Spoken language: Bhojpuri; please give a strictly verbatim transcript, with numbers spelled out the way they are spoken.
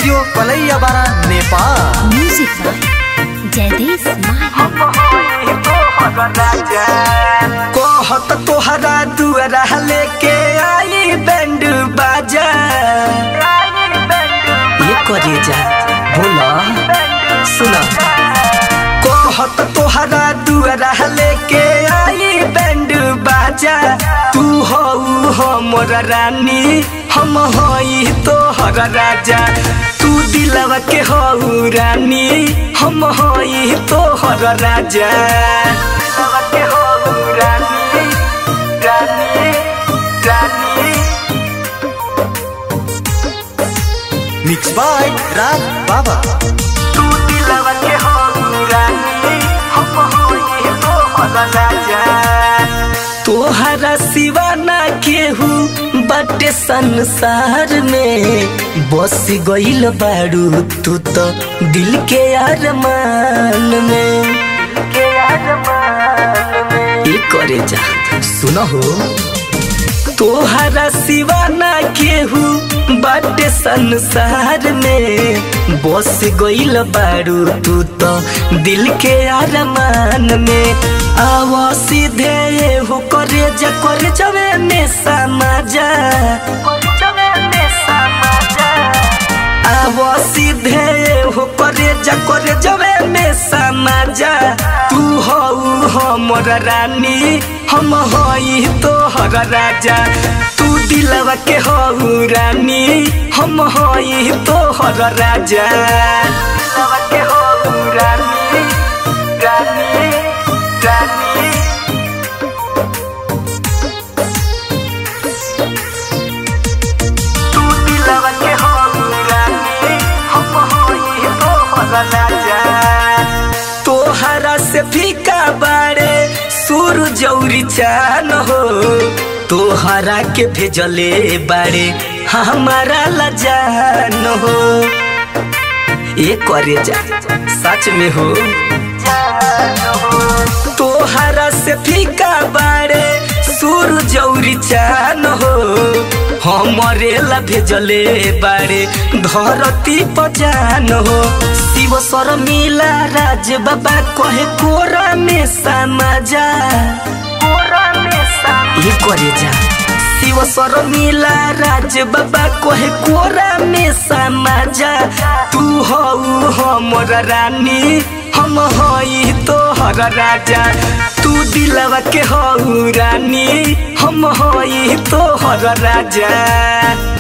स्टूडियो पलैया बारा नेपाल। म्यूजिक बाय जयदेव कहत तोहरा दुआरा लेके आई बैंड बाजा ये करे जा बोला सुना। कहत तोहरा दुआरा लेके आई बैंड बाजा तू हऊ हमर रानी हम हई तोहर राजा तू दिलवा के हऊ रानी हम हई तोहर राजा दिलवा के हऊ रानी रानी रानी। मिक्स बाय राज बाबा। तू दिलवा के हऊ रानी हम हई तोहर राजा तोहरा सिवा ना केहू बाटे संसार में बस गइल बारू तू तो दिल के अरमान में के अरमान में ये करे जा सुनो हो। तोहरा सिवा ना केहू बाटे संसार में बस गइल बारू तू तो दिल के अरमान में आवा सीधे हो करे जा करे जवे में समाजा आवा सीधे हो करे जा करे जवे में समाजा तू हऊ हमर रानी हम हई तोहर राजा तू दिलवा के हऊ रानी हम हई तोहर राजा दिलवा के हऊ रानी रानी रानी। तू दिलवा के हऊ रानी हम हई तोहर राजा तोहरा से फीका बारे सुर जौरी चान हो तोहरा के भेजले बारे हमारा लजान हो ये करे जा सच में हो तोहरा से फीका बारे सुर जौरी चान हो हमरे ला भेजले बारे धरती पजान हो शिव सर मिला राज बाबा कहे कोरा में समाजा कोरा में समाजा ये करे जा शिव सर मिला राज बाबा कहे कोरा में समाजा तू हऊ हमर रानी हम हई तोहर राजा तू दिलवा के हऊ रानी हम हई तोहर राजा।